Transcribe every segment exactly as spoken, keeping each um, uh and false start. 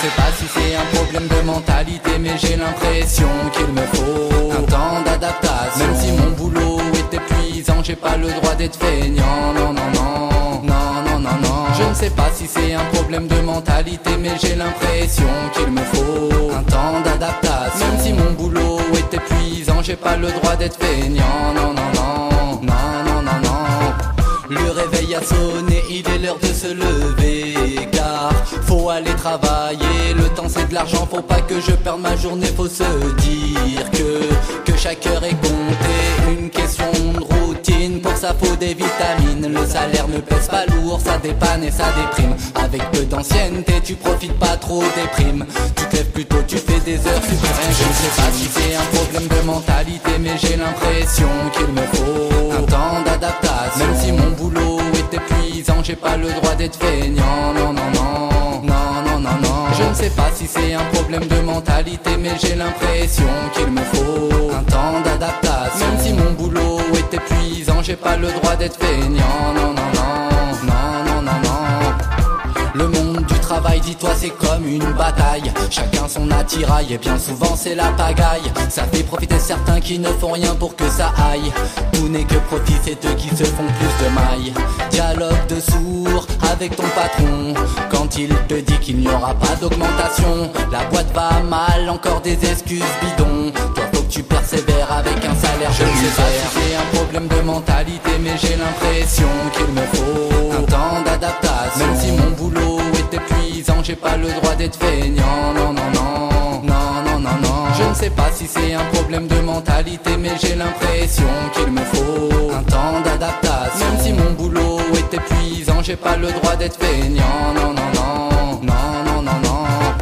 sais pas si c'est un problème de mentalité, mais j'ai l'impression qu'il me faut un temps d'adaptation. Même si mon boulot est épuisant, j'ai pas le droit d'être feignant. Non, non, non, non, non, non, non. Je ne sais pas si c'est un problème de mentalité, mais j'ai l'impression qu'il me faut un temps d'adaptation. Même si mon boulot est épuisant, j'ai pas le droit d'être feignant. Non, non, non, non, non, non, non. Le réveil a sonné, il est l'heure de se lever, car faut aller travailler, le temps c'est de l'argent, faut pas que je perde ma journée, faut se dire que, que chaque heure est comptée, une question de routine, pour ça faut des vitamines, le salaire ne pèse pas lourd, ça dépanne et ça déprime, avec peu d'ancienneté tu profites pas trop des primes, tu te lèves plus tôt, tu fais des heures suprêmes, je ne sais pas si c'est un problème de mentalité, mais j'ai l'impression qu'il me faut un temps d'adaptation, même si mon boulot est épuisant, j'ai pas le droit d'être feignant. Non, non, non, non, non, non, non. Je ne sais pas si c'est un problème de mentalité, mais j'ai l'impression qu'il me faut un temps d'adaptation. Même si mon boulot est épuisant, j'ai pas le droit d'être feignant. Non, non, non, non, non, non, non. Le monde du travail, dis-toi, c'est comme une bataille. Chacun son attirail et bien souvent c'est la pagaille. Ça fait profiter certains qui ne font rien pour que ça aille. Tout n'est que profit, c'est eux qui se font plus de mailles. Dialogue de sourd avec ton patron quand il te dit qu'il n'y aura pas d'augmentation. La boîte va mal, encore des excuses bidons. Toi faut que tu persévères avec un salaire. Je ne sais pas si c'est un problème de mentalité, mais j'ai l'impression qu'il me faut un temps d'adaptation. Même si mon boulot est épuisant, j'ai pas le droit d'être feignant. Non, non, non, non, non, non, non. Je ne sais pas si c'est un problème de mentalité, mais j'ai l'impression qu'il me faut un temps d'adaptation. Même si mon boulot est épuisant, j'ai pas le droit d'être feignant. Non, non, non, non, non, non, non.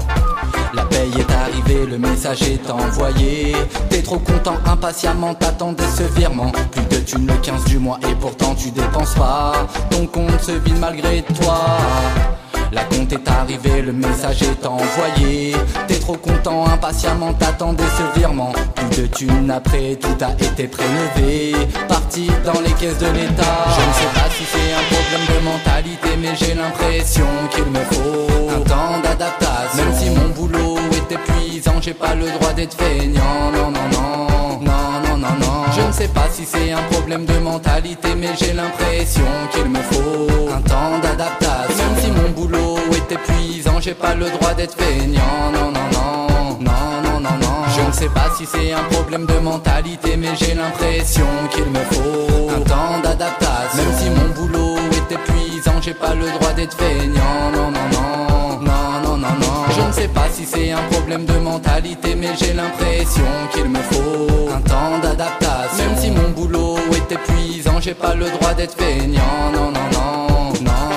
La paye est arrivée, le message est envoyé. T'es trop content, impatiemment t'attendais ce virement. Plus de thunes le quinze du mois et pourtant tu dépenses pas. Ton compte se vide malgré toi. La compte est arrivée, le message est envoyé. T'es trop content, impatiemment t'attendais ce virement. Plus de thunes après, tout a été prélevé. Parti dans les caisses de l'État. Je ne sais pas si c'est un problème de mentalité, mais j'ai l'impression qu'il me faut un temps d'adaptation. Même si mon boulot est épuisant, j'ai pas le droit d'être feignant. Non, non, non, non, non, non, non. Je ne sais pas si c'est un problème de mentalité, mais j'ai l'impression qu'il me faut un temps d'adaptation. Même si mon boulot est épuisant, j'ai pas le droit d'être feignant. Non, non, non, non, non, non, non. Je ne sais pas si c'est un problème de mentalité, mais j'ai l'impression qu'il me faut un temps d'adaptation. Même si mon boulot est épuisant, j'ai pas le droit d'être feignant. Non, non, non, non, non, non, non. Je ne sais pas si c'est un problème de mentalité, mais j'ai l'impression qu'il me faut un temps d'adaptation. Même si mon boulot est épuisant, j'ai pas le droit d'être feignant. Non, non, non, non.